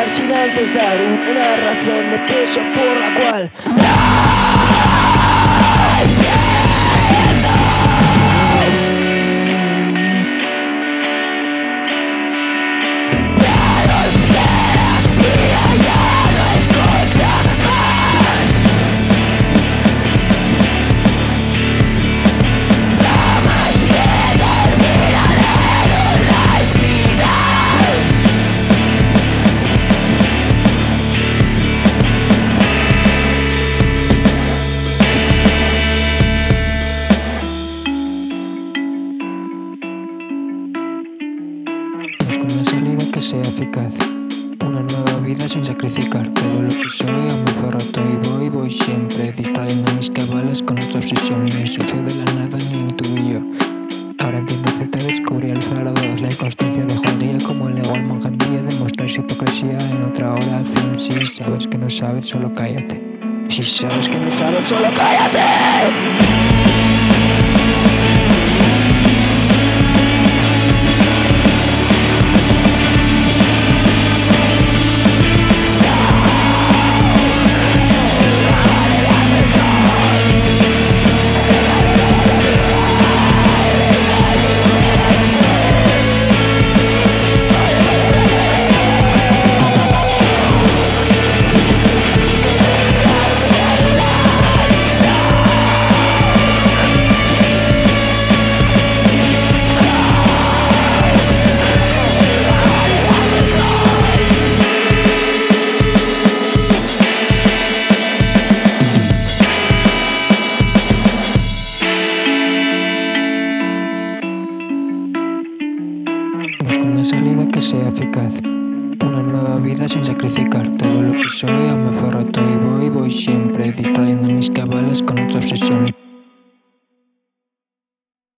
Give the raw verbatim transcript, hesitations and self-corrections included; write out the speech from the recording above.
olvidar sin antes dar una razón de peso por la cual Busco una salida que sea eficaz, una nueva vida sin sacrificar todo lo que soy. A mi ferroto y voy, voy siempre distrayendo mis cabales con otra obsesión. Ni el sucio de la nada ni el tuyo. Ahora entiendo Z, descubrí el Zaragoza, la inconstancia de Juan como el igual monje en vía de mostrar su hipocresía en otra oración. Si sabes que no sabes, solo cállate. Si sabes que no sabes, solo cállate. Busco una salida que sea eficaz, una nueva vida sin sacrificar todo lo que soy. A mi ferroto y voy, voy